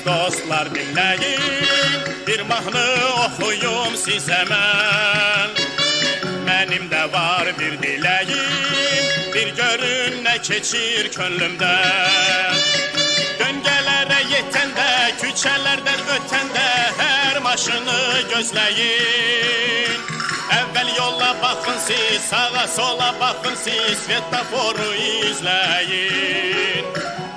dostlar dinleyin, bir mahnı okuyum size mən. Mənim də var bir diləyim, bir görün nə keçir könlümdə. Döngələrə yetəndə, küçələrdən ötəndə hər maşını gözləyin. Əvvəl yola baxın siz, sağa sola baxın siz, svetoforu izləyin.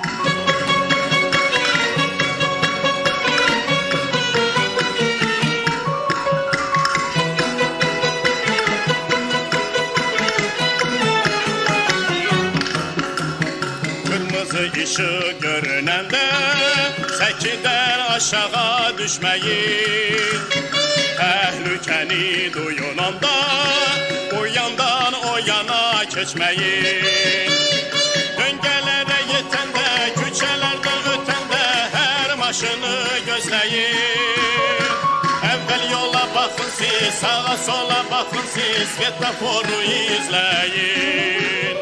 Kırmızı ışık görünəndə, səkidən aşağı düşməyin. Təhlükəni duyun onda, o yandan o yana keçməyin. Döngələrə yetəndə, küçələrdən ötəndə hər maşını gözləyin. Əvvəl yola baxın siz, sağa sola baxın siz, svetoforu izləyin.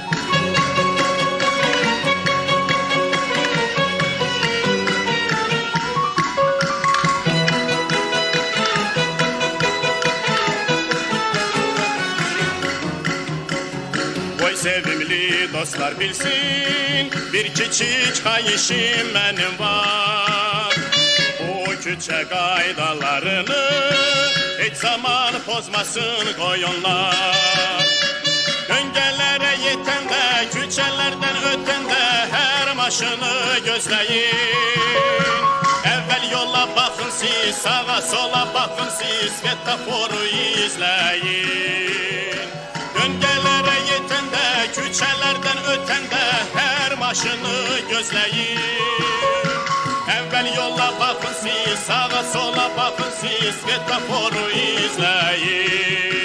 Oy sevimli dostlar bilsin, bir küçük xahişim mənim var. O küçə qaydalarını heç zaman pozmasın qoyunlar. Döngələrə yetəndə, küçələrdən ötəndə hər maşını gözləyin. Əvvəl yola baxın siz, sağa sola baxın siz, svetoforu izləyin. Döngələrə yetəndə, küçələrdən ötəndə hər maşını gözləyin. Əvvəl yola baxın siz, sağa sola baxın siz, svetoforu izləyin.